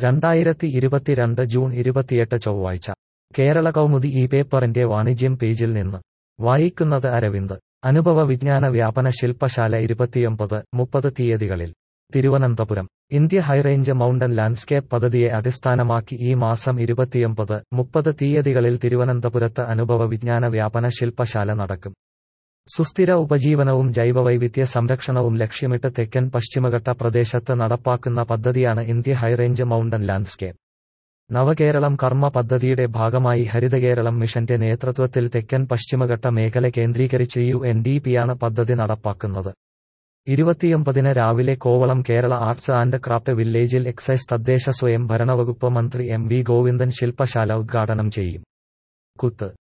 2022 June 28 ചൊവ്വാഴ്ച കേരള കൗമുദി ഈ പേപ്പറിന്റെ വാണിജ്യം പേജിൽ നിന്ന് വായിക്കുന്നത് അരവിന്ദ്. അനുഭവ വിജ്ഞാന വ്യാപന ശില്പശാല 29-30 തീയതികളിൽ Thiruvananthapuram. India high range mountain landscape പദ്ധതിയെ അടിസ്ഥാനമാക്കി ഈ മാസം 29-30 തീയതികളിൽ തിരുവനന്തപുരത്ത് അനുഭവ വിജ്ഞാന വ്യാപന ശില്പശാല നടക്കും. സുസ്ഥിര ഉപജീവനവും ജൈവവൈവിധ്യ സംരക്ഷണവും ലക്ഷ്യമിട്ട് തെക്കൻ പശ്ചിമഘട്ട പ്രദേശത്ത് നടപ്പാക്കുന്ന പദ്ധതിയാണ് India high range mountain landscape. Navakeralam കർമ്മ പദ്ധതിയുടെ ഭാഗമായി ഹരിതകേരളം മിഷന്റെ നേതൃത്വത്തിൽ തെക്കൻ പശ്ചിമഘട്ട മേഖല കേന്ദ്രീകരിച്ച് UNDP-യാണ് പദ്ധതി നടപ്പാക്കുന്നത്. 29-ന് രാവിലെ Kovalam Kerala arts and craft വില്ലേജിൽ എക്സൈസ് തദ്ദേശ സ്വയം ഭരണവകുപ്പ് മന്ത്രി MV ഗോവിന്ദൻ ശില്പശാല ഉദ്ഘാടനം ചെയ്യും. കുത്ത്